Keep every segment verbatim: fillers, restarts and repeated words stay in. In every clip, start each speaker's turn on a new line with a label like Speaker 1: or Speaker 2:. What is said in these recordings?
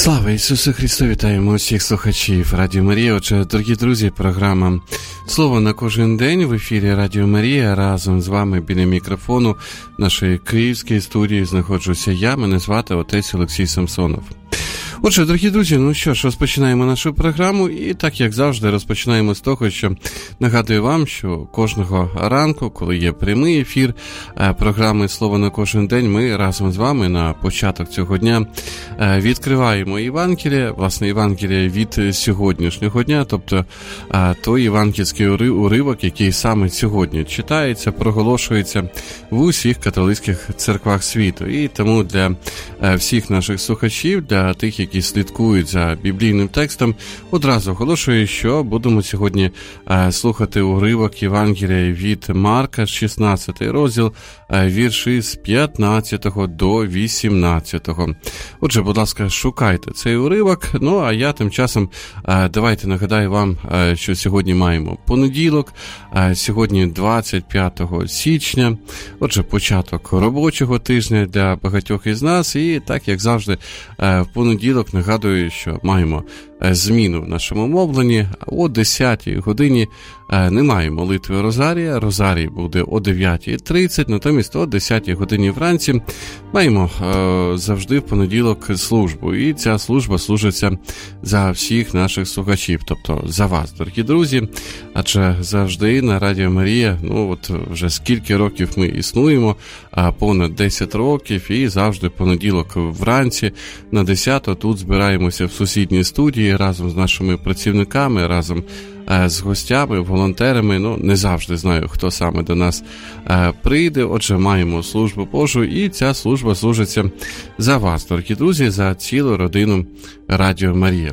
Speaker 1: Слава Ісусу Христу! Вітаємо усіх слухачів Радіо Марія. Отже, дорогі друзі, програма «Слово на кожен день» в ефірі Радіо Марія. Разом з вами біля мікрофону нашої київської студії знаходжуся я. Мене звати отець Олексій Самсонов. Отже, дорогі друзі, ну що ж, розпочинаємо нашу програму і так, як завжди, розпочинаємо з того, що нагадую вам, що кожного ранку, коли є прямий ефір програми «Слово на кожен день», ми разом з вами на початок цього дня відкриваємо Євангеліє, власне, Євангеліє від сьогоднішнього дня, тобто той євангельський уривок, який саме сьогодні читається, проголошується в усіх католицьких церквах світу. І тому для всіх наших слухачів, для тих, які слідкують за біблійним текстом, одразу оголошую, що будемо сьогодні е, слухати уривок Євангелія від Марка, шістнадцятий розділ, е, вірші з п'ятнадцятого до вісімнадцятого. Отже, будь ласка, шукайте цей уривок, ну а я тим часом е, давайте нагадаю вам, е, що сьогодні маємо понеділок, е, сьогодні двадцять п'ятого січня, отже, початок робочого тижня для багатьох із нас, і так, як завжди, е, в понеділок нагадую, що маємо зміну в нашому мовленні. О десятій годині немає молитви Розарія. Розарій буде о дев'ятій тридцять, натомість о десятій годині вранці маємо завжди в понеділок службу. І ця служба служиться за всіх наших слухачів, тобто за вас, дорогі друзі. Адже завжди на Радіо Марія, ну от вже скільки років ми існуємо, понад десять років, і завжди понеділок вранці на десяту тут збираємося в сусідній студії разом з нашими працівниками, разом з гостями, волонтерами. Ну, не завжди знаю, хто саме до нас прийде. Отже, маємо службу Божу, і ця служба служиться за вас, дорогі друзі, за цілу родину Радіо Марія.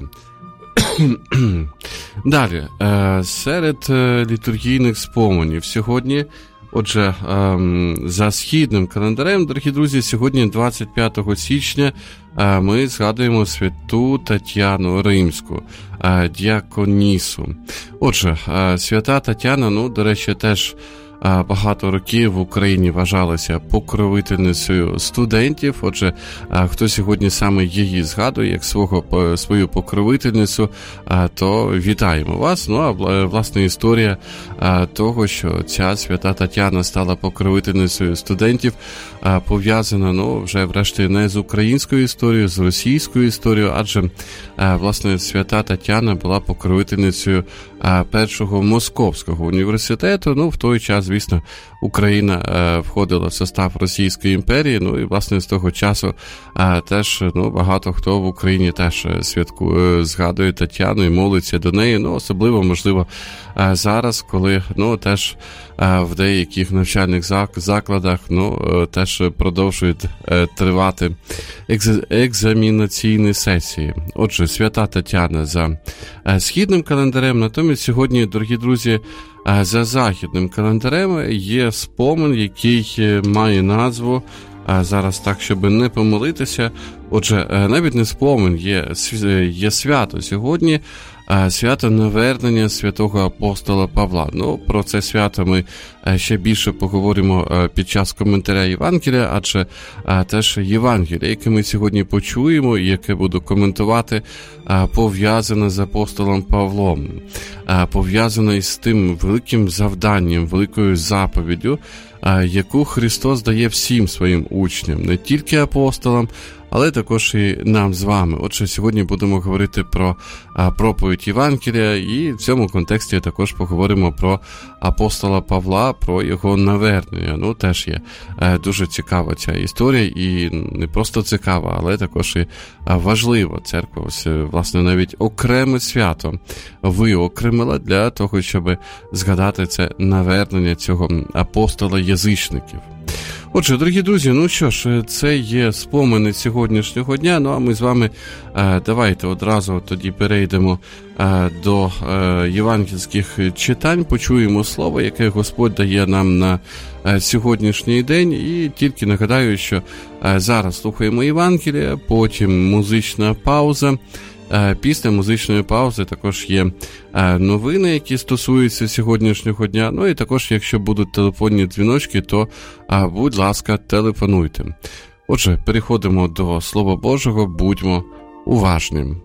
Speaker 1: Далі, серед літургійних споменів сьогодні, отже, за східним календарем, дорогі друзі, сьогодні двадцять п'ятого січня ми згадуємо святу Тетяну Римську, діаконісу. Отже, свята Тетяна, ну, до речі, теж багато років в Україні вважалася покровительницею студентів. Отже, хто сьогодні саме її згадує як свого, свою покровительницю, то вітаємо вас. Ну, а власне історія того, що ця свята Тетяна стала покровительницею студентів, пов'язана, ну, вже врешті не з українською історією, з російською історією, адже, власне, свята Тетяна була покровительницею першого Московського університету. Ну, в той час, звісно, Україна е, входила в состав Російської імперії, ну і, власне, з того часу е, теж, ну, багато хто в Україні теж святкує, згадує Тетяну і молиться до неї, ну, особливо, можливо, е, зараз, коли, ну, теж е, в деяких навчальних закладах, ну, е, теж продовжують е, тривати екз, екзамінаційні сесії. Отже, свята Тетяна за е, східним календарем, натомість сьогодні, дорогі друзі, за західним календарем є спомин, який має назву, зараз так, щоб не помилитися, отже, навіть не спомин, є, є свято сьогодні, свято навернення святого апостола Павла. Ну, про це свято ми ще більше поговоримо під час коментаря Євангелія, адже теж Євангелія, яке ми сьогодні почуємо і яке буду коментувати, пов'язане з апостолом Павлом, пов'язане із тим великим завданням, великою заповіддю, яку Христос дає всім своїм учням, не тільки апостолам, але також і нам з вами. Отже, сьогодні будемо говорити про проповідь Євангелія, і в цьому контексті також поговоримо про апостола Павла, про його навернення. Ну, теж є дуже цікава ця історія, і не просто цікава, але також і важлива. Церква, ось, власне, навіть окреме свято виокремила для того, щоб згадати це навернення цього апостола язичників. Отже, дорогі друзі, ну що ж, це є спомини сьогоднішнього дня, ну а ми з вами е, давайте одразу тоді перейдемо е, до е, євангельських читань, почуємо слово, яке Господь дає нам на е, сьогоднішній день, і тільки нагадаю, що е, зараз слухаємо Євангелія, потім музична пауза. Після музичної паузи також є новини, які стосуються сьогоднішнього дня. Ну і також, якщо будуть телефонні дзвіночки, то, будь ласка, телефонуйте. Отже, переходимо до Слова Божого, будьмо уважним.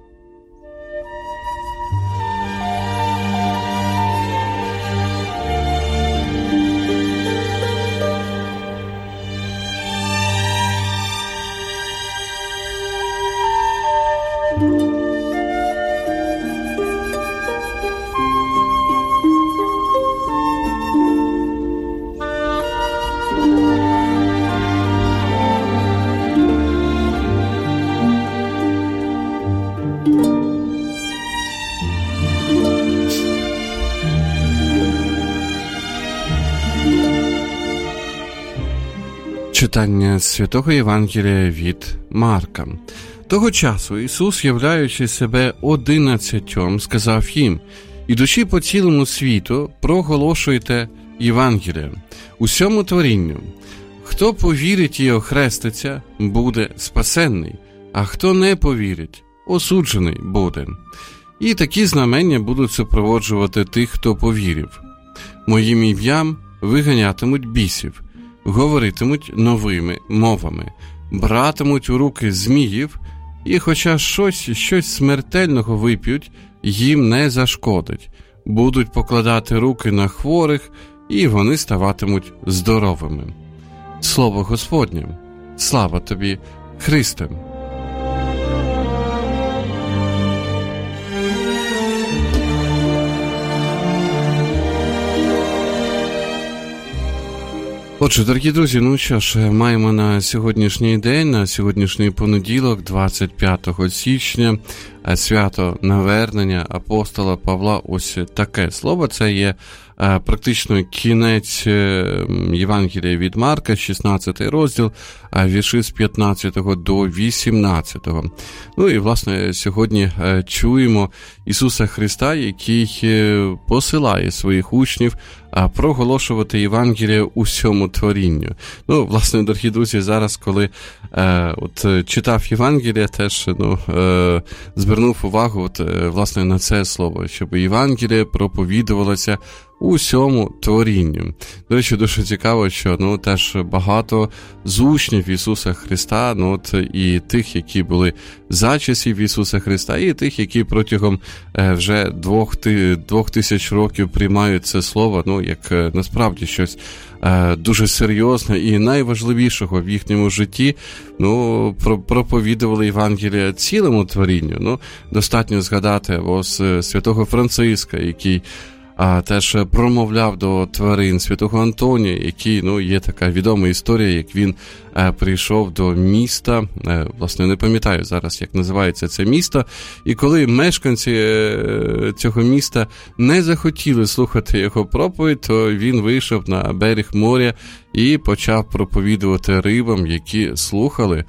Speaker 1: Читання Святого Євангелія від Марка. Того часу Ісус, являючи себе одинадцятьом, сказав їм: «Ідучи по цілому світу, проголошуйте Євангеліє усьому творінню. Хто повірить і охреститься, буде спасенний, а хто не повірить, осуджений буде. І такі знамення будуть супроводжувати тих, хто повірив. Моїм ім'ям виганятимуть бісів, говоритимуть новими мовами, братимуть у руки зміїв, і хоча щось, щось смертельного вип'ють, їм не зашкодить. Будуть покладати руки на хворих, і вони ставатимуть здоровими». Слово Господнє. Слава тобі, Христе! Отже, дорогі друзі, ну що ж, маємо на сьогоднішній день, на сьогоднішній понеділок, двадцять п'ятого січня, свято навернення апостола Павла. Ось таке слово. Це є е, практично кінець е, Євангелія від Марка, шістнадцятий розділ, е, вірші з п'ятнадцятого до вісімнадцятого. Ну і, власне, сьогодні е, чуємо Ісуса Христа, який е, посилає своїх учнів е, проголошувати Євангеліє усьому творінню. Ну, власне, дорогі друзі, зараз, коли е, от, читав Євангелія, теж, ну, е, звернув увагу, от, власне, на це слово, щоб Євангеліє проповідувалося усьому творінню. До речі, дуже цікаво, що, ну, теж багато з учнів Ісуса Христа, ну, от, і тих, які були за часів Ісуса Христа, і тих, які протягом е, вже двох, двох тисяч років приймають це слово, ну, як е, насправді щось е, дуже серйозне і найважливішого в їхньому житті, ну, про, проповідували Євангелія цілому творінню. Ну, достатньо згадати ось святого Франциска, який а теж промовляв до тварин, святого Антонія, який, ну, є така відома історія, як він е, прийшов до міста, е, власне, не пам'ятаю зараз, як називається це місто, і коли мешканці е, цього міста не захотіли слухати його проповідь, то він вийшов на берег моря і почав проповідувати рибам, які слухали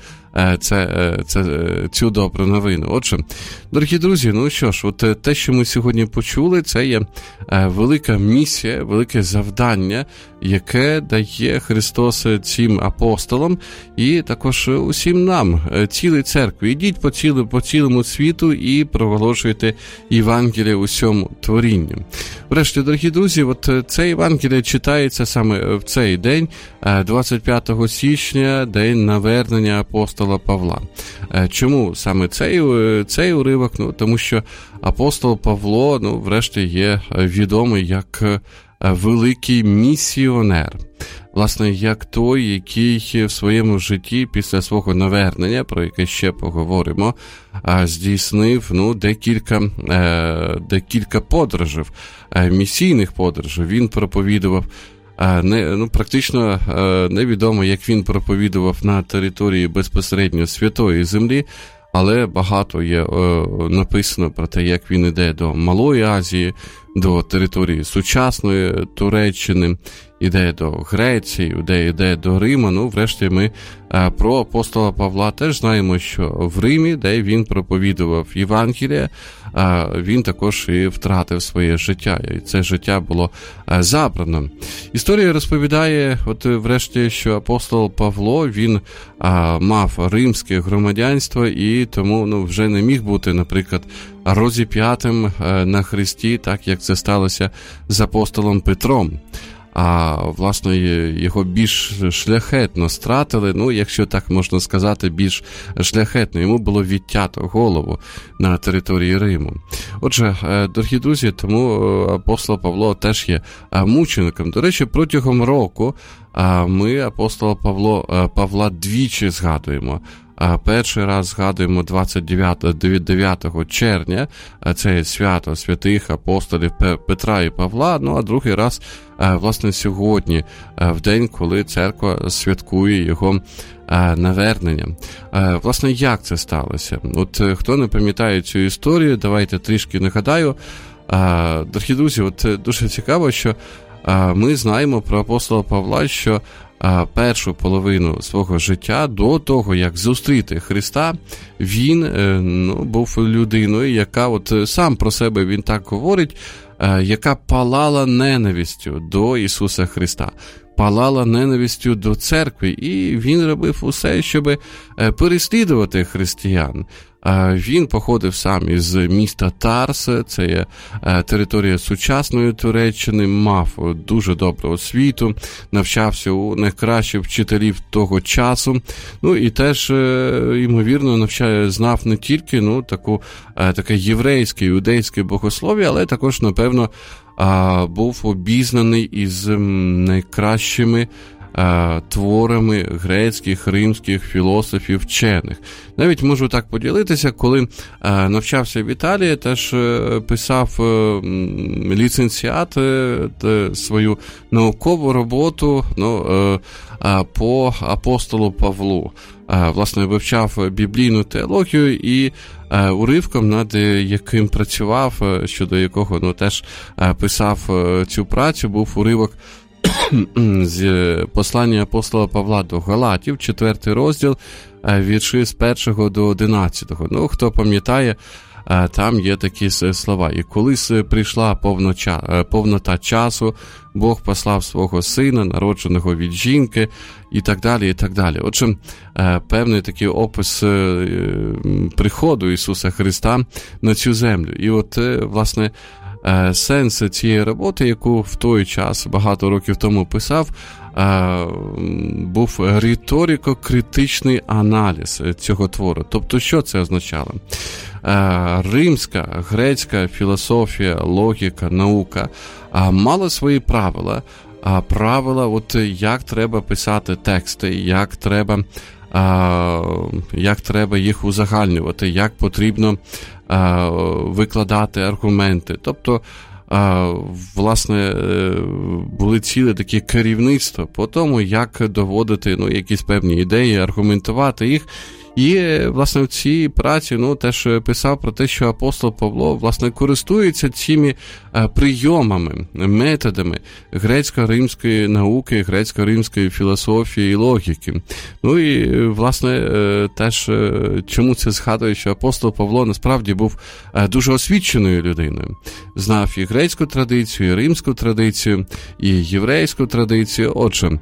Speaker 1: Це, це, цю добру новину. Отже, дорогі друзі, ну що ж, от те, що ми сьогодні почули, це є велика місія, велике завдання, яке дає Христос цим апостолам і також усім нам, цілій церкві. Ідіть по, цілу, по цілому світу і проголошуйте Євангеліє усьому творінню. Врешті, дорогі друзі, от це Євангеліє читається саме в цей день, двадцять п'ятого січня, день навернення апостола Павла. Чому саме цей, цей уривок? Ну, тому що апостол Павло, ну, врешті, є відомий як великий місіонер. Власне, як той, який в своєму житті після свого навернення, про яке ще поговоримо, здійснив, ну, декілька, декілька подорожів, місійних подорожів. Він проповідував Не, ну, практично невідомо, як він проповідував на території безпосередньо Святої Землі, але багато є е, написано про те, як він іде до Малої Азії, до території сучасної Туреччини, іде до Греції, іде, іде до Рима. Ну, врешті, ми е, про апостола Павла теж знаємо, що в Римі, де він проповідував Євангеліє, е, він також і втратив своє життя, і це життя було е, забрано. Історія розповідає, от врешті, що апостол Павло, він е, мав римське громадянство, і тому, ну, вже не міг бути, наприклад, розіп'ятим е, на хресті, так як це сталося з апостолом Петром. а, власне, його більш шляхетно стратили, ну, якщо так можна сказати, більш шляхетно. Йому було відтято голову на території Риму. Отже, дорогі друзі, тому апостол Павло теж є мучеником. До речі, протягом року ми апостола Павло, Павла двічі згадуємо. Перший раз згадуємо двадцять дев'ятого червня, це свято святих апостолів Петра і Павла, ну а другий раз, власне, сьогодні, в день, коли церква святкує його навернення. Власне, як це сталося? От хто не пам'ятає цю історію, давайте трішки нагадаю. Дорогі друзі, от дуже цікаво, що ми знаємо про апостола Павла, що першу половину свого життя, до того, як зустріти Христа, він ну, був людиною, яка, от сам про себе він так говорить, яка палала ненавистю до Ісуса Христа, палала ненавистю до церкви, і він робив усе, щоб переслідувати християн. Він походив сам із міста Тарс, це є територія сучасної Туреччини, мав дуже добру освіту, навчався у найкращих вчителів того часу, ну і теж, ймовірно, навчає, знав не тільки ну, таку, таке єврейське, іудейське богослов'я, але також, напевно, був обізнаний із найкращими творами грецьких, римських філософів, вчених. Навіть можу так поділитися, коли навчався в Італії, теж писав ліцензіат свою наукову роботу ну, по апостолу Павлу. Власне, вивчав біблійну теологію і уривком, над яким працював, щодо якого ну, теж писав цю працю, був уривок з послання апостола Павла до Галатів, четвертий розділ, вірші з першого до одинадцятого. Ну, хто пам'ятає, там є такі слова. «І колись прийшла повноча, повнота часу, Бог послав свого сина, народженого від жінки», і так далі, і так далі. Отже, певний такий опис приходу Ісуса Христа на цю землю. І от, власне, сенс цієї роботи, яку в той час, багато років тому писав, був риторико-критичний аналіз цього твору. Тобто, що це означало? Римська, грецька філософія, логіка, наука мала свої правила, правила, от як треба писати тексти, як треба, як треба їх узагальнювати, як потрібно викладати аргументи. Тобто, власне, були ціле таке керівництво по тому, як доводити ну, якісь певні ідеї, аргументувати їх. І, власне, в цій праці ну, теж писав про те, що апостол Павло, власне, користується цими прийомами, методами грецько-римської науки, грецько-римської філософії і логіки. Ну і, власне, теж чому це згадує, що апостол Павло насправді був дуже освіченою людиною. Знав і грецьку традицію, і римську традицію, і єврейську традицію. Отже,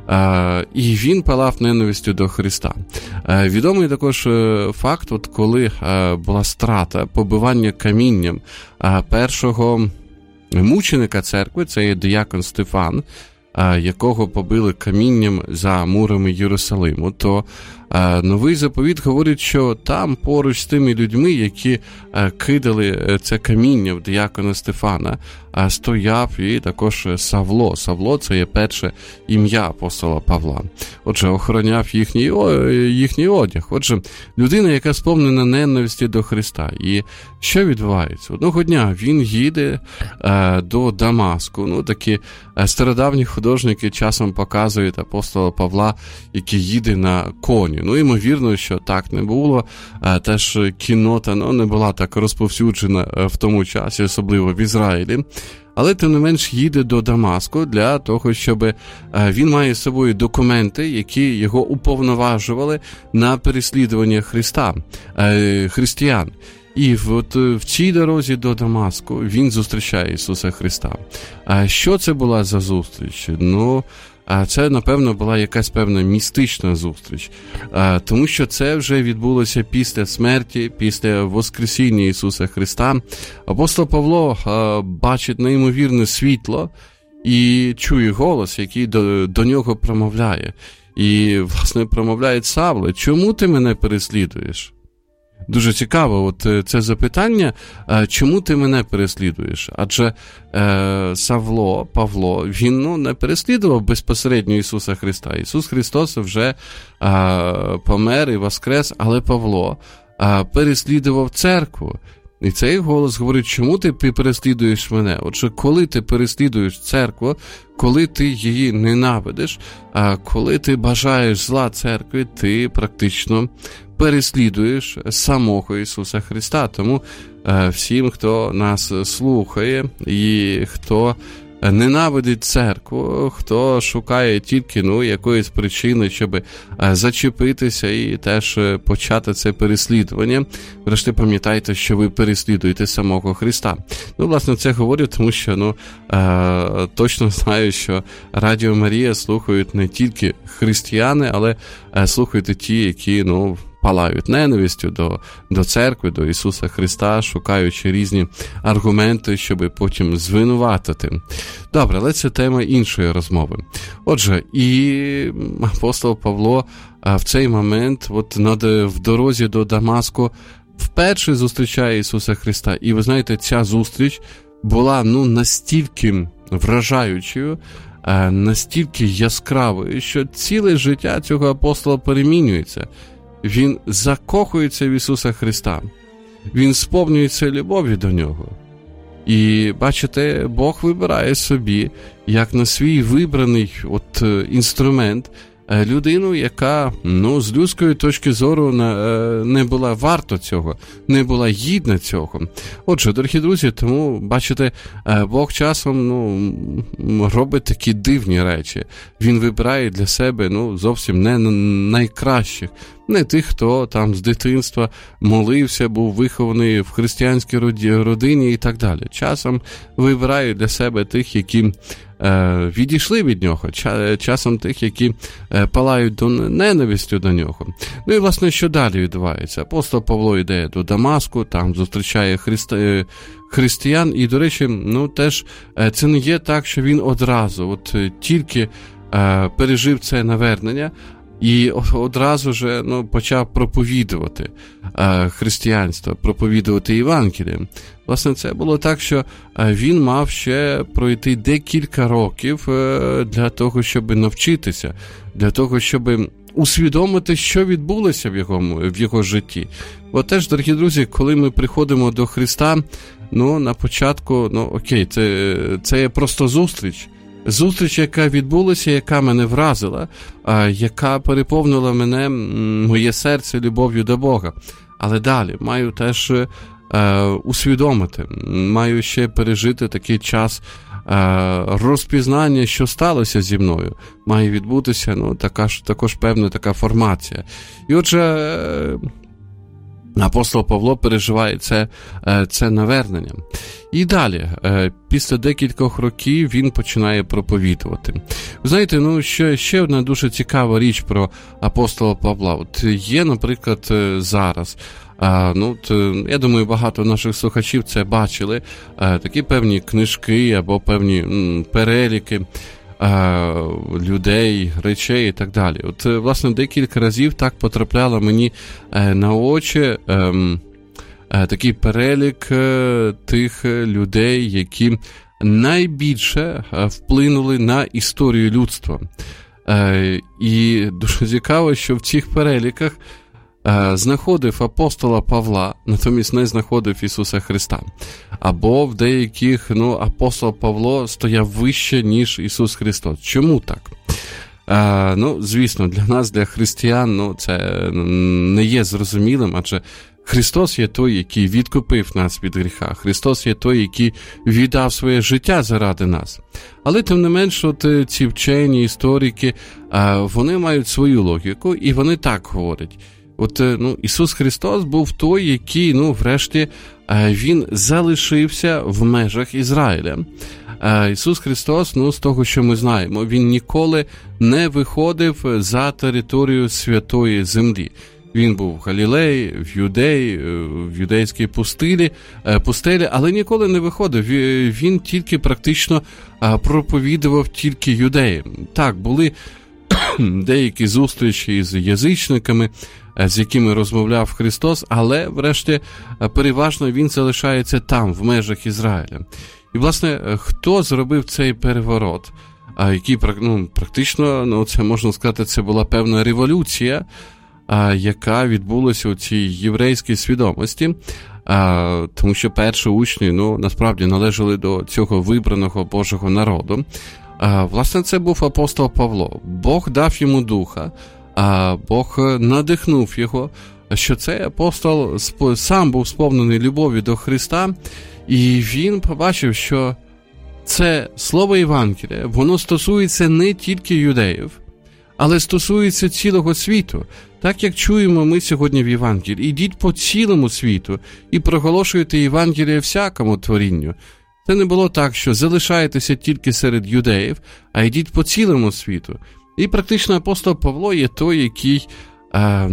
Speaker 1: Uh, і він палав ненавистю до Христа. Uh, відомий також uh, факт, от коли uh, була страта, побивання камінням uh, першого мученика церкви, це є диякон Стефан, uh, якого побили камінням за мурами Єрусалиму, то uh, новий заповіт говорить, що там поруч з тими людьми, які uh, кидали це каміння в диякона Стефана, стояв і також Савло. Савло – це є перше ім'я апостола Павла. Отже, охороняв їхній, їхній одяг. Отже, людина, яка сповнена ненависті до Христа. І що відбувається? Одного дня він їде е, до Дамаску. Ну, такі стародавні художники часом показують апостола Павла, який їде на коні. Ну, ймовірно, що так не було. Е, теж кіннота ну, не була так розповсюджена в тому часі, особливо в Ізраїлі. Але, тим не менш, їде до Дамаску для того, щоб він має з собою документи, які його уповноважували на переслідування Христа, християн. І от в цій дорозі до Дамаску він зустрічає Ісуса Христа. А що це була за зустріч? Ну, це, напевно, була якась певна містична зустріч. Тому що це вже відбулося після смерті, після воскресіння Ісуса Христа. Апостол Павло бачить неймовірне світло, і чує голос, який до, до нього промовляє. І, власне, промовляє Савле: чому ти мене переслідуєш? Дуже цікаво, от це запитання, чому ти мене переслідуєш? Адже е, Савло, Павло, він ну, не переслідував безпосередньо Ісуса Христа. Ісус Христос вже е, помер і воскрес, але Павло е, переслідував церкву. І цей голос говорить: чому ти переслідуєш мене? Отже, коли ти переслідуєш церкву, коли ти її ненавидиш, а коли ти бажаєш зла церкві, ти практично переслідуєш самого Ісуса Христа. Тому е, всім, хто нас слухає і хто ненавидить церкву, хто шукає тільки ну, якоїсь причини, щоб зачепитися і теж почати це переслідування. Врешті пам'ятайте, що ви переслідуєте самого Христа. Ну, власне, це говорю, тому що ну, е, точно знаю, що Радіо Марія слухають не тільки християни, але е, слухають і ті, які, ну, палають ненавистю до, до церкви, до Ісуса Христа, шукаючи різні аргументи, щоб потім звинуватити. Добре, але це тема іншої розмови. Отже, і апостол Павло в цей момент, от в дорозі до Дамаску, вперше зустрічає Ісуса Христа. І ви знаєте, ця зустріч була ну, настільки вражаючою, настільки яскравою, що ціле життя цього апостола перемінюється. Він закохується в Ісуса Христа. Він сповнюється любов'ю до Нього. І, бачите, Бог вибирає собі, як на свій вибраний от, інструмент, людину, яка, ну, з людської точки зору не була варта цього, не була гідна цього. Отже, дорогі друзі, тому, бачите, Бог часом, ну, робить такі дивні речі. Він вибирає для себе, ну, зовсім не найкращих. Не тих, хто там з дитинства молився, був вихований в християнській родині і так далі. Часом вибирає для себе тих, які е, відійшли від нього, часом тих, які е, палають до ненавистю до нього. Ну і, власне, що далі відбувається? Апостол Павло йде до Дамаску, там зустрічає христи... християн, і, до речі, ну, теж е, це не є так, що він одразу, от е, тільки е, пережив це навернення, і одразу ж ну, почав проповідувати е, християнство, проповідувати Євангеліє. Власне, це було так, що е, він мав ще пройти декілька років е, для того, щоб навчитися, для того, щоб усвідомити, що відбулося в його, в його житті. Бо теж, дорогі друзі, коли ми приходимо до Христа, ну, на початку, ну, окей, це, це є просто зустріч. Зустріч, яка відбулася, яка мене вразила, яка переповнила мене, моє серце любов'ю до Бога. Але далі маю теж е, усвідомити, маю ще пережити такий час е, розпізнання, що сталося зі мною. Має відбутися ну, така ж, також певна така формація. І отже, е, апостол Павло переживає це, це навернення. І далі, після декількох років він починає проповідувати. Ви знаєте, ну, ще, ще одна дуже цікава річ про апостола Павла. От є, наприклад, зараз, ну, от, я думаю, багато наших слухачів це бачили, такі певні книжки або певні м, переліки людей, речей і так далі. От, власне, декілька разів так потрапляло мені на очі ем, такий перелік тих людей, які найбільше вплинули на історію людства. І дуже цікаво, що в цих переліках знаходив апостола Павла, натомість не знаходив Ісуса Христа. Або в деяких, ну, апостол Павло стояв вище, ніж Ісус Христос. Чому так? А, ну, звісно, для нас, для християн, ну, це не є зрозумілим, адже Христос є той, який відкупив нас від гріха. Христос є той, який віддав своє життя заради нас. Але, тим не менш, от ці вчені, історики, вони мають свою логіку, і вони так говорять. От, ну, Ісус Христос був той, який, ну, врешті, він залишився в межах Ізраїля. Ісус Христос, ну, з того, що ми знаємо, він ніколи не виходив за територію святої землі. Він був в Галілеї, в Юдеї, в юдейській пустелі, пустелі, але ніколи не виходив. Він тільки практично проповідував тільки юдеям. Так, були деякі зустрічі з язичниками, з якими розмовляв Христос, але, врешті, переважно він залишається там, в межах Ізраїля. І, власне, хто зробив цей переворот, який, ну, практично, ну, це можна сказати, це була певна революція, яка відбулася у цій єврейській свідомості, тому що перші учні, ну, насправді належали до цього вибраного Божого народу. Власне, це був апостол Павло. Бог дав йому духа, Бог надихнув його, що цей апостол сам був сповнений любові до Христа, і він побачив, що це слово Євангелія, воно стосується не тільки юдеїв, але стосується цілого світу. Так, як чуємо ми сьогодні в Євангелії. Ідіть по цілому світу і проголошуйте Євангеліє всякому творінню. Це не було так, що залишаєтеся тільки серед юдеїв, а йдіть по цілому світу. І практично апостол Павло є той, який, е,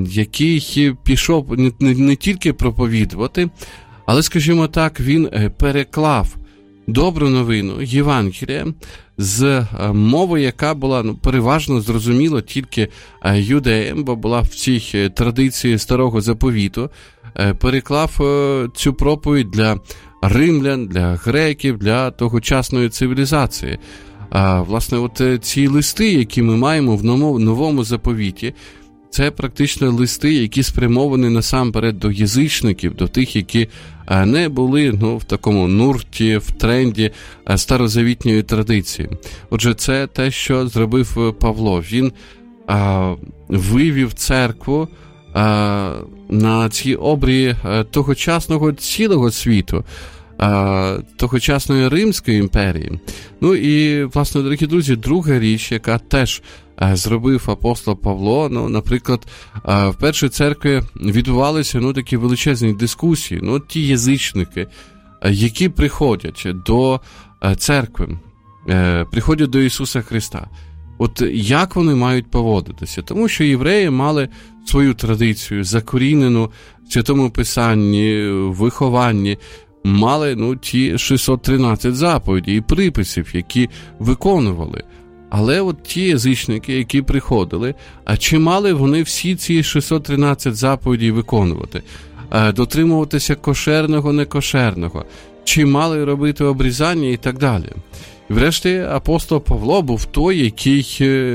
Speaker 1: який пішов не, не, не тільки проповідувати, але, скажімо так, він переклав добру новину Євангелія з мови, яка була, ну, переважно зрозуміла тільки юдеям, бо була в цій традиції Старого Заповіту, переклав цю проповідь для римлян, для греків, для тогочасної цивілізації. А, власне, от ці листи, які ми маємо в новому, новому заповіті, це практично листи, які спрямовані насамперед до язичників, до тих, які не були, ну, в такому нурті, в тренді старозавітньої традиції. Отже, це те, що зробив Павло. Він а, вивів церкву а, на ці обрії тогочасного цілого світу, а, тогочасної Римської імперії. Ну і, власне, дорогі друзі, друга річ, яка теж зробив апостол Павло, ну, наприклад, в першій церкві відбувалися, ну, такі величезні дискусії. Ну, ті язичники, які приходять до церкви, приходять до Ісуса Христа. От як вони мають поводитися? Тому що євреї мали свою традицію, закорінену в Святому Писанні, вихованні, мали, ну, ті шістсот тринадцять заповідей і приписів, які виконували. Але от ті язичники, які приходили, а чи мали вони всі ці шістсот тринадцять заповідей виконувати? Дотримуватися кошерного, некошерного? Чи мали робити обрізання і так далі? І врешті апостол Павло був той, який,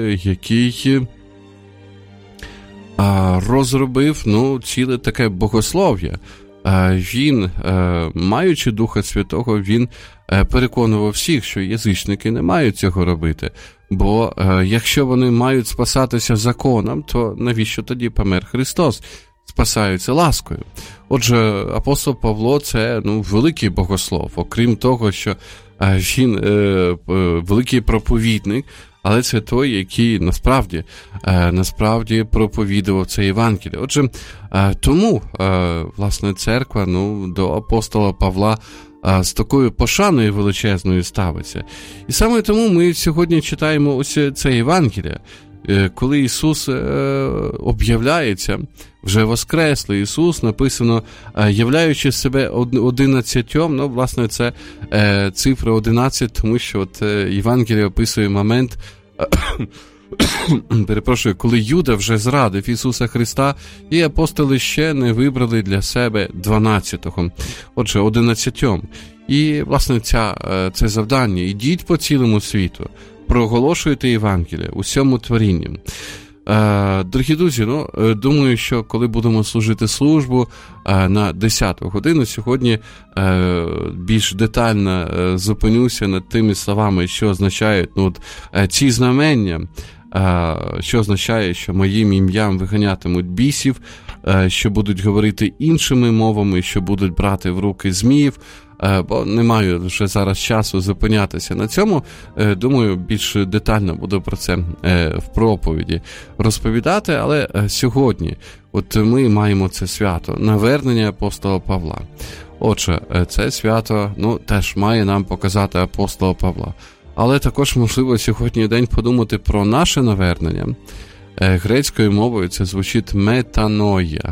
Speaker 1: який розробив, ну, ціле таке богослов'я. Він, маючи Духа Святого, він переконував всіх, що язичники не мають цього робити. Бо якщо вони мають спасатися законом, то навіщо тоді помер Христос? Спасаються ласкою. Отже, апостол Павло – це, ну, великий богослов. Окрім того, що він е, великий проповідник, але це той, який насправді, е, насправді проповідував це Євангеліє. Отже, е, тому, е, власне, церква, ну, до апостола Павла е, з такою пошаною величезною ставиться. І саме тому ми сьогодні читаємо ось це Євангеліє, е, коли Ісус е, об'являється, вже воскреслий Ісус, написано, е, являючи себе одинадцятьом, ну, власне, це е, цифра одинадцять, тому що от е, Євангеліє описує момент, перепрошую, коли Юда вже зрадив Ісуса Христа, і апостоли ще не вибрали для себе дванадцятого. Отже, одинадцятьом. І, власне, ця, це завдання. Ідіть по цілому світу, проголошуйте Євангеліє усьому творінню. Дорогі друзі, ну, думаю, що коли будемо служити службу на десяту годину, сьогодні більш детально зупинюся над тими словами, що означають, ну, ці знамення, що означає, що моїм ім'ям виганятимуть бісів, що будуть говорити іншими мовами, що будуть брати в руки зміїв, бо не маю вже зараз часу зупинятися на цьому. Думаю, більш детально буду про це в проповіді розповідати, але сьогодні от ми маємо це свято, навернення апостола Павла. Отже, це свято, ну, теж має нам показати апостола Павла. Але також, можливо, сьогодні день подумати про наше навернення, Грецькою мовою це звучить метаноя.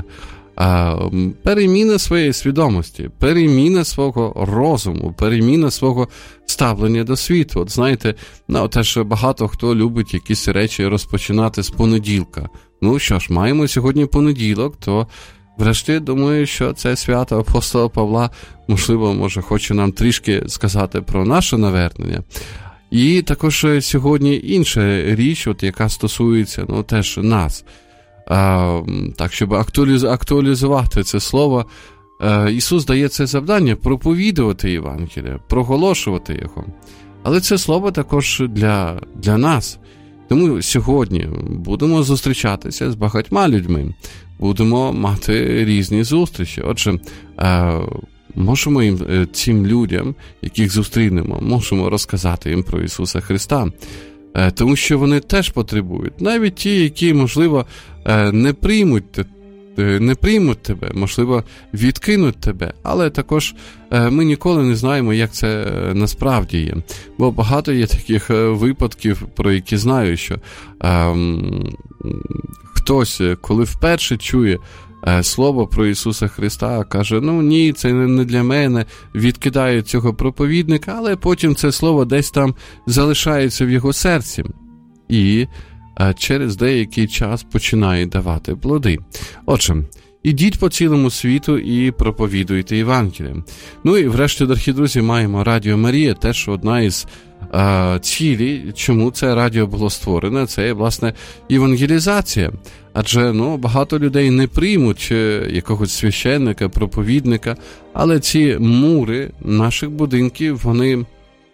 Speaker 1: Переміна своєї свідомості, переміна свого розуму, переміна свого ставлення до світу. От знаєте, ну, теж багато хто любить якісь речі розпочинати з понеділка. Ну що ж, маємо сьогодні понеділок, то врешті думаю, що це свято апостола Павла, можливо, може, хоче нам трішки сказати про наше навернення. І також сьогодні інша річ, от, яка стосується, ну, теж нас. А, так, щоб актуаліз... актуалізувати це слово, а, Ісус дає це завдання проповідувати Євангеліє, проголошувати його. Але це слово також для, для нас. Тому сьогодні будемо зустрічатися з багатьма людьми, будемо мати різні зустрічі. Отже, а, можемо їм, цим людям, яких зустрінемо, можемо розказати їм про Ісуса Христа. Тому що вони теж потребують. Навіть ті, які, можливо, не приймуть, не приймуть тебе, можливо, відкинуть тебе. Але також ми ніколи не знаємо, як це насправді є. Бо багато є таких випадків, про які знаю, що ем, хтось, коли вперше чує слово про Ісуса Христа, каже, ну ні, це не для мене, відкидає цього проповідника, але потім це слово десь там залишається в його серці і через деякий час починає давати плоди. Отже, ідіть по цілому світу і проповідуйте Євангеліє. Ну і врешті, дорогі друзі, маємо Радіо Марія, теж одна із а, цілі, чому це радіо було створене, це, власне, евангелізація. Адже, ну, багато людей не приймуть якогось священника, проповідника, але ці мури наших будинків, вони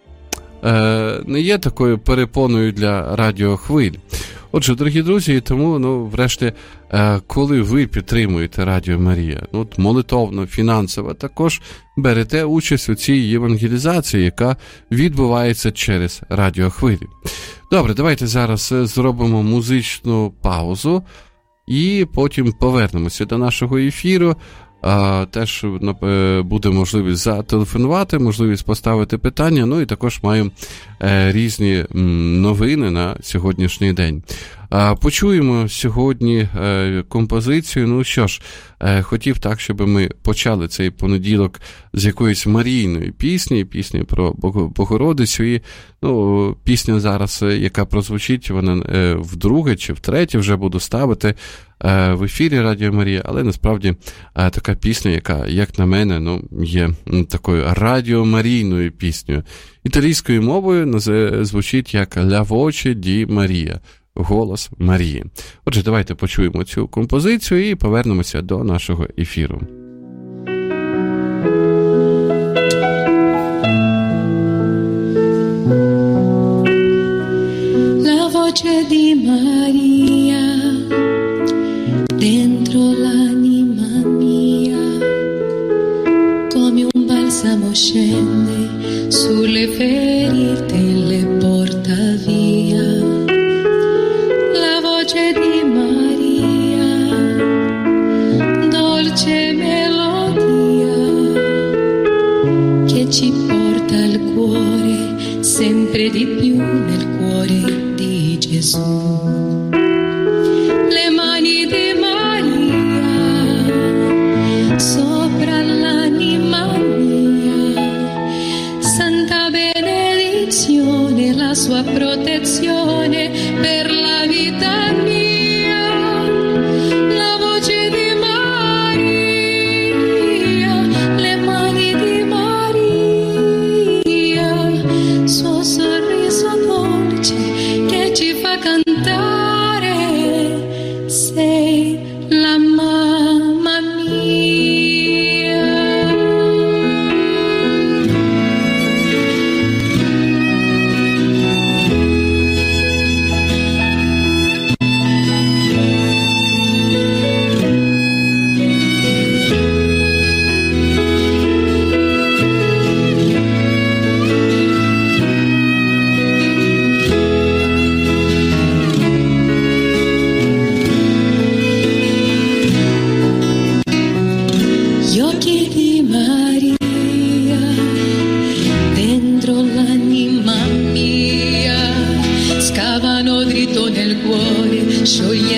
Speaker 1: е, не є такою перепоною для радіохвиль. Отже, дорогі друзі, тому, ну, врешті, е, коли ви підтримуєте Радіо Марія, ну, молитовно, фінансово, також берете участь у цій євангелізації, яка відбувається через радіохвилі. Добре, давайте зараз зробимо музичну паузу і потім повернемося до нашого ефіру. А, теж буде можливість зателефонувати, можливість поставити питання, ну і також маємо е, різні м, новини на сьогоднішній день. А, почуємо сьогодні е, композицію. Ну що ж, е, хотів так, щоб ми почали цей понеділок з якоїсь Марійної пісні, пісні про Богородицю. І ну, пісня зараз, яка прозвучить, вона е, вдруге чи втретє вже буду ставити в ефірі Радіо Марія, але насправді така пісня, яка, як на мене, ну, є такою радіомарійною піснею. Італійською мовою звучить як «La voce di Maria», голос Марії. Отже, давайте почуємо цю композицію і повернемося до нашого ефіру.
Speaker 2: La voce di Maria dentro l'anima mia, come un balsamo scende sulle ferite e le porta via. La voce di Maria, dolce melodia, che ci porta al cuore, sempre di più nel cuore di Gesù. Le mani di Maria sopra l'anima mia, santa benedizione, la sua protezione per la vita mia. La voce di Maria, le mani di Maria, suo sorriso dolce che ci fa cantare, sei la mamma mia. Gli occhi di Maria dentro l'anima mia scavano dritto nel cuore, sciogliendo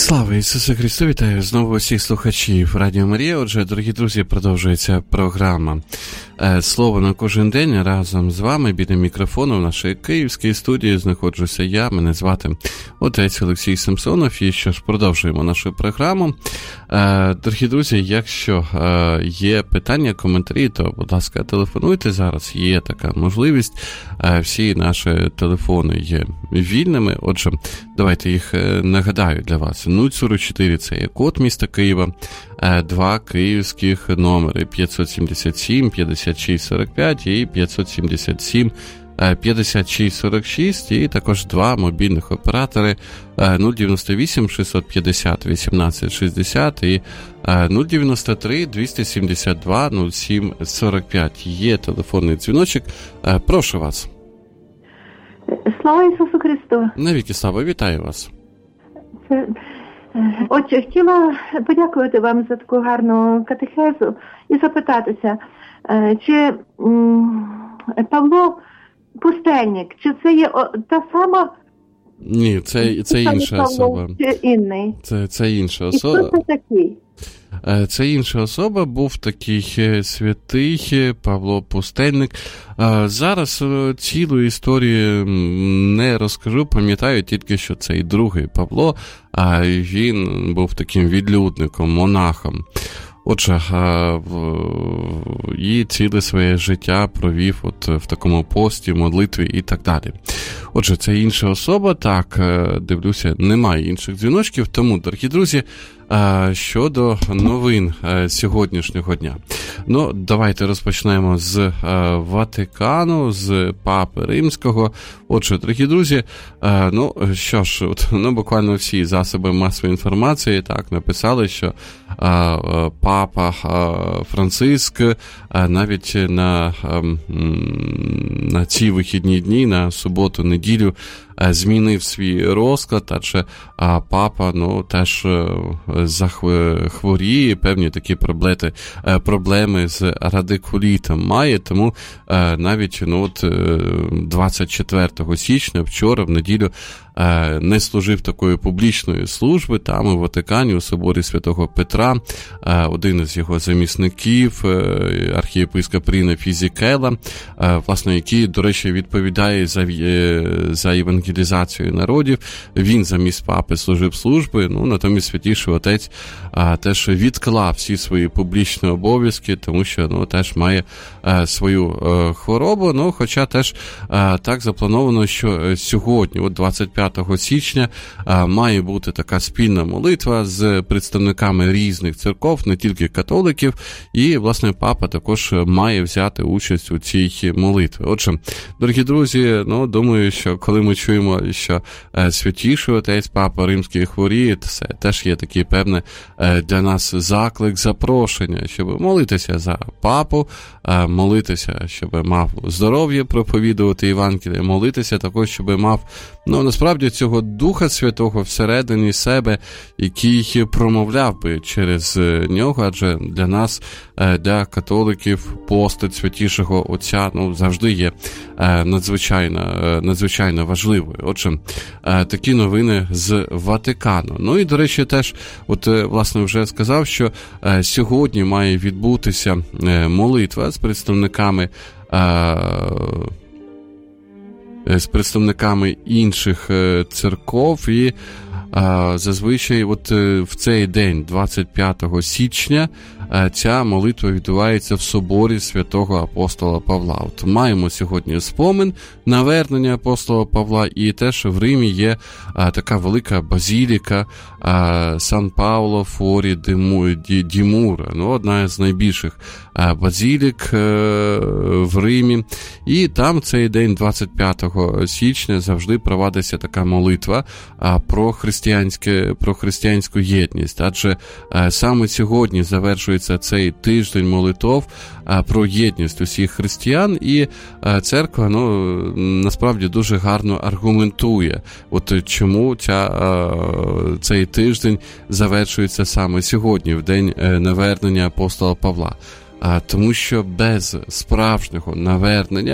Speaker 1: Слава Ісусу Христу! Вітаю знову всіх слухачів Радіо Марія. Отже, дорогі друзі, продовжується програма «Слово на кожен день». Разом з вами біля мікрофону в нашій київській студії знаходжуся я. Мене звати отець Олексій Самсонов. І що ж, продовжуємо нашу програму. Дорогі друзі, якщо є питання, коментарі, то, будь ласка, телефонуйте. Зараз є така можливість. Всі наші телефони є вільними. Отже, давайте їх нагадаю для вас. нуль сорок чотири – це є код міста Києва, два київських номери п'ятсот сімдесят сім п'ятдесят шість сорок п'ять і п'ятсот сімдесят сім п'ятдесят шість сорок шість, і також два мобільних оператори нуль дев'яносто вісім шістсот п'ятдесят вісімнадцять шістдесят і нуль дев'яносто три двісті сімдесят два нуль сім сорок п'ять. Є телефонний дзвіночок. Прошу вас.
Speaker 3: Слава Ісусу Христу!
Speaker 1: Навіки слава, вітаю вас.
Speaker 3: Отже, хотіла подякувати вам за таку гарну катехезу і запитатися, чи Павло Пустельник, чи це є та сама...
Speaker 1: Ні, це, це інша
Speaker 3: Павло,
Speaker 1: особа.
Speaker 3: Чи інний?
Speaker 1: Це, це інша особа.
Speaker 3: І хто це такий?
Speaker 1: Це інша особа, був такий святий Павло Пустельник. Зараз цілу історію не розкажу, пам'ятаю тільки, що цей другий Павло, він був таким відлюдником, монахом. Отже, і ціле своє життя провів от в такому пості, молитві і так далі. Отже, це інша особа, так, дивлюся, немає інших дзвіночків, тому, дорогі друзі, щодо новин сьогоднішнього дня. Ну, давайте розпочнемо з Ватикану, з Папи Римського. Отже, дорогі друзі, ну, що ж, от, ну, буквально всі засоби масової інформації так написали, що Папа Франциск навіть на, на ці вихідні дні, на суботу, неділю, змінив свій розклад, адже папа, ну, теж захворіє, певні такі проблеми, проблеми з радикулітом має, тому навіть, ну, от двадцять четвертого січня, вчора, в неділю, не служив такої публічної служби. Там у Ватикані, у соборі Святого Петра, один із його замісників, архієпископ Ріно Фізікела, власне, який, до речі, відповідає за, за евангелізацію народів, він замість папи служив служби, ну, натомість Святіший Отець теж відклав всі свої публічні обов'язки, тому що, ну, теж має свою хворобу, ну, хоча теж так заплановано, що сьогодні, от двадцять п'ятого січня, має бути така спільна молитва з представниками різних церков, не тільки католиків, і, власне, папа також має взяти участь у цій молитві. Отже, дорогі друзі, ну, думаю, що коли ми чуємо, що Святіший Отець Папа Римський хворіє, це теж є такий певний для нас заклик, запрошення, щоб молитися за папу, молитися, щоб мав здоров'я проповідувати Євангеліє, молитися також, щоб мав, ну, насправді, цього Духа Святого всередині себе, який промовляв би через нього, адже для нас, для католиків, постать Святішого Отця, ну, завжди є надзвичайно, надзвичайно важливою. Отже, такі новини з Ватикану. Ну і, до речі, теж, от, власне, вже сказав, що сьогодні має відбутися молитва з представниками з представниками інших церков, і а, зазвичай от в цей день, двадцять п'ятого січня, ця молитва відбувається в соборі святого апостола Павла. От маємо сьогодні спомин навернення апостола Павла, і теж в Римі є а, така велика базіліка а, Сан Пауло Форі ді Мура, ну, одна з найбільших а, базілік а, в Римі. І там цей день, двадцять п'ятого січня, завжди провадиться така молитва а, про християнське, про християнську єдність, адже а, саме сьогодні завершується цей тиждень молитов про єдність усіх християн, і церква, ну, насправді дуже гарно аргументує, от чому ця, цей тиждень завершується саме сьогодні, в день навернення апостола Павла. Тому що без справжнього навернення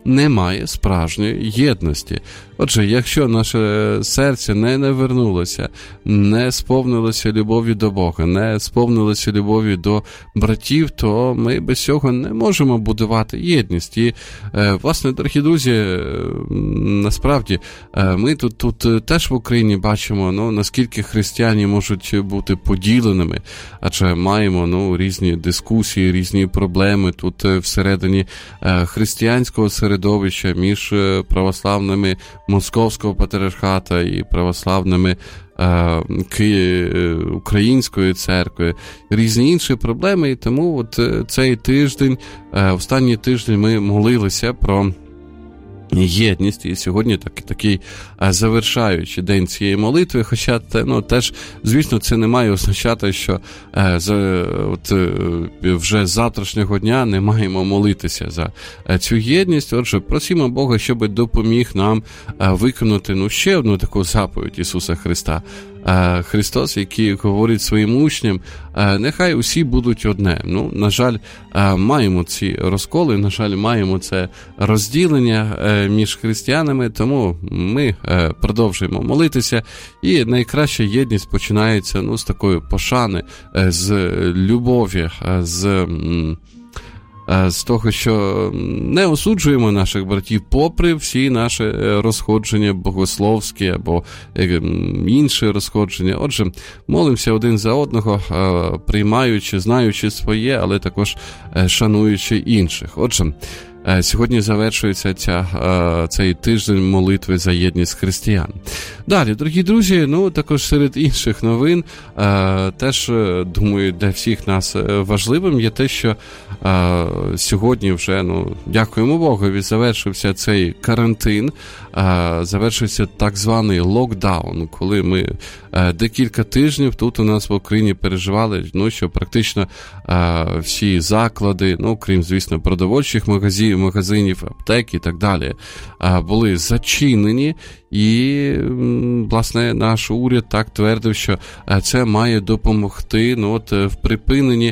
Speaker 1: немає справжньої єдності. Отже, якщо наше серце не навернулося, не сповнилося любові до Бога, не сповнилося любові до братів, то ми без цього не можемо будувати єдність. І, власне, дорогі друзі, насправді, ми тут, тут теж в Україні бачимо, ну, наскільки християни можуть бути поділеними, адже маємо, ну, різні дискусії, різні проблеми тут всередині християнського середовища між православними Московського патріархата і православними е, Ки... Української церкви, різні інші проблеми, і тому от цей тиждень, е, останній тиждень ми молилися про єдність, і сьогодні так, такий завершаючий день цієї молитви, хоча ну, теж, звісно, це не має означати, що е, за, от, е, вже з завтрашнього дня не маємо молитися за е, цю єдність. Отже, просимо Бога, щоб допоміг нам е, виконати ну, ще одну таку заповідь Ісуса Христа. Христос, який говорить своїм учням, нехай усі будуть одне. Ну, на жаль, маємо ці розколи, на жаль, маємо це розділення між християнами, тому ми продовжуємо молитися, і найкраща єдність починається ну, з такої пошани, з любові, з... з того, що не осуджуємо наших братів попри всі наші розходження богословські або інші розходження. Отже, молимося один за одного, приймаючи, знаючи своє, але також шануючи інших. Отже, сьогодні завершується ця, цей тиждень молитви за єдність християн. Далі, дорогі друзі, ну також серед інших новин, теж, думаю, для всіх нас важливим є те, що сьогодні вже, ну, дякуємо Богові, завершився цей карантин, завершився так званий локдаун, коли ми декілька тижнів тут у нас в Україні переживали, ну, що практично всі заклади, ну, крім, звісно, продовольчих магазинів, магазинів, аптек і так далі, були зачинені, і, власне, наш уряд так твердив, що це має допомогти ну, от, в припиненні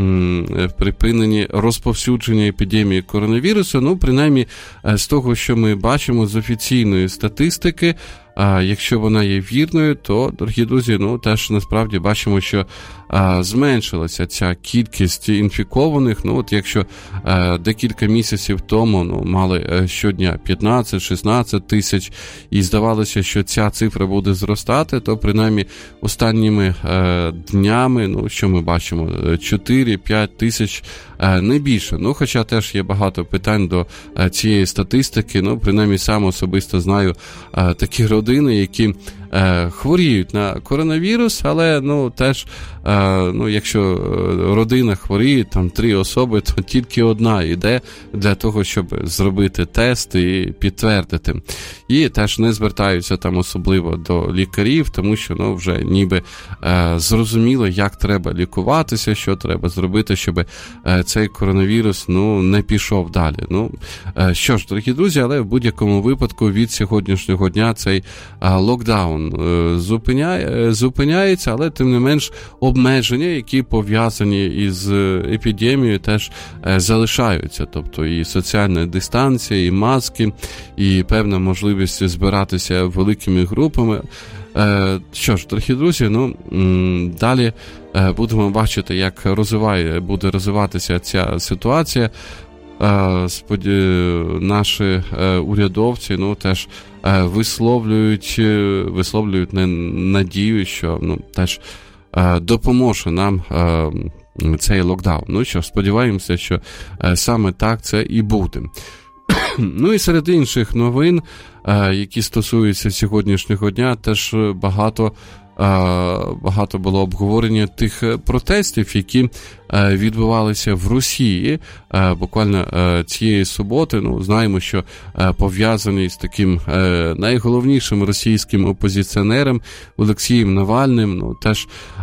Speaker 1: в припиненні розповсюдження епідемії коронавірусу, ну, принаймні, з того, що ми бачимо з офіційної статистики, а якщо вона є вірною, то, дорогі друзі, ну, теж насправді бачимо, що а, зменшилася ця кількість інфікованих. Ну, от якщо а, декілька місяців тому ну, мали щодня п'ятнадцять-шістнадцять тисяч і здавалося, що ця цифра буде зростати, то принаймні останніми а, днями, ну, що ми бачимо, чотири-п'ять тисяч, а, не більше. Ну, хоча теж є багато питань до а, цієї статистики, ну, принаймні сам особисто знаю а, такі родини, які е, хворіють на коронавірус, але ну, теж, е, ну, якщо родина хворіє, там три особи, то тільки одна йде для того, щоб зробити тест і підтвердити. І теж не звертаються там особливо до лікарів, тому що ну, вже ніби е, зрозуміло, як треба лікуватися, що треба зробити, щоб е, цей коронавірус ну, не пішов далі. Ну, е, що ж, дорогі друзі, але в будь-якому випадку від сьогоднішнього дня цей локдаун зупиняє, зупиняється, але тим не менш обмеження, які пов'язані із епідемією, теж залишаються. Тобто і соціальна дистанція, і маски, і певна можливість збиратися великими групами. Що ж, дорогі друзі, ну, далі будемо бачити, як розвиває, буде розвиватися ця ситуація. Споді... Наші урядовці ну, теж висловлюють, висловлюють надію, що ну, теж допоможе нам цей локдаун. Ну що, сподіваємося, що саме так це і буде. Ну і серед інших новин, які стосуються сьогоднішнього дня, теж багато багато було обговорення тих протестів, які відбувалися в Росії буквально цієї суботи. Ну, знаємо, що пов'язаний з таким найголовнішим російським опозиціонером Олексієм Навальним, ну, теж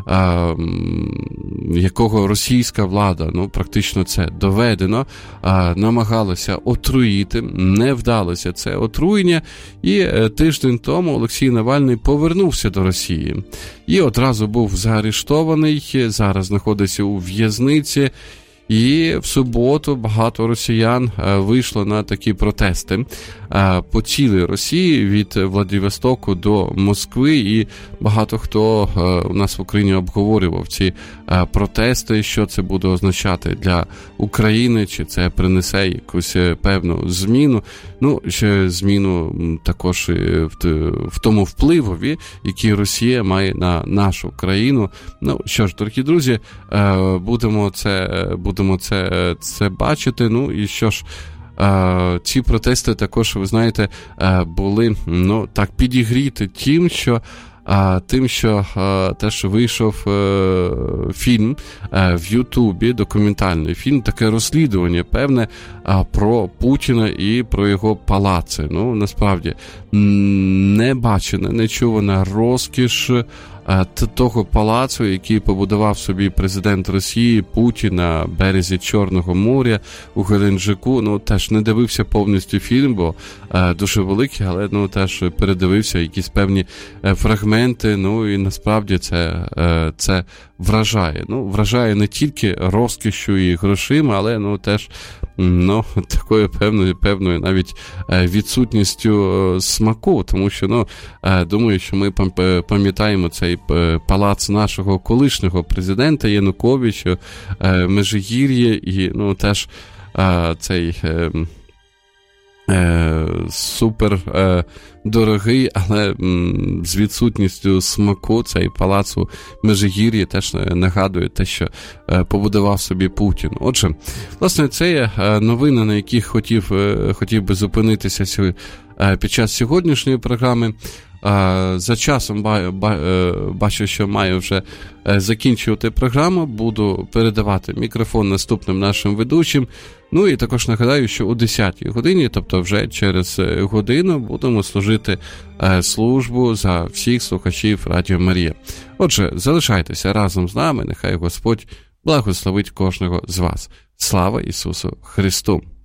Speaker 1: якого російська влада, ну, практично це доведено, намагалася отруїти, не вдалося це отруєння, і тиждень тому Олексій Навальний повернувся до Росії. І одразу був заарештований, зараз знаходиться у в'язниці, І в суботу багато росіян вийшло на такі протести по цілій Росії від Владивостоку до Москви, і багато хто у нас в Україні обговорював ці протести, що це буде означати для України, чи це принесе якусь певну зміну, ну, ще зміну також в тому впливові, який Росія має на нашу країну. Ну, що ж, дорогі друзі, будемо це, будемо це, це бачити, ну, і що ж, ці протести також, ви знаєте, були, ну, так, підігріти тим, що А, тим, що а, теж вийшов а, фільм а, в Ютубі, документальний фільм, таке розслідування певне а, про Путіна і про його палаци. Ну, насправді, не бачена, не чувана розкіш а, того палацу, який побудував собі президент Росії Путін на березі Чорного моря у Геленджику. Ну, теж не дивився повністю фільм, бо а, дуже великий, але, ну, теж передивився якісь певні а, фрагменти, ну, і насправді це, а, це вражає. Ну, вражає не тільки розкішю і грошима, але, ну, теж, ну, такою певною, певною навіть відсутністю смаку, тому що, ну, думаю, що ми пам'ятаємо цей палац нашого колишнього президента Януковича, Межигір'я, і, ну, теж цей супер е, дорогий, але м, з відсутністю смаку цей палац у Межигір'ї теж нагадує те, що е, побудував собі Путін. Отже, власне, це є новини, на яких хотів, е, хотів би зупинитися е, під час сьогоднішньої програми. За часом бачу, що маю вже закінчувати програму, буду передавати мікрофон наступним нашим ведучим. Ну і також нагадаю, що о десятій годині, тобто вже через годину, будемо служити службу за всіх слухачів Радіо Марія. Отже, залишайтеся разом з нами, нехай Господь благословить кожного з вас. Слава Ісусу Христу!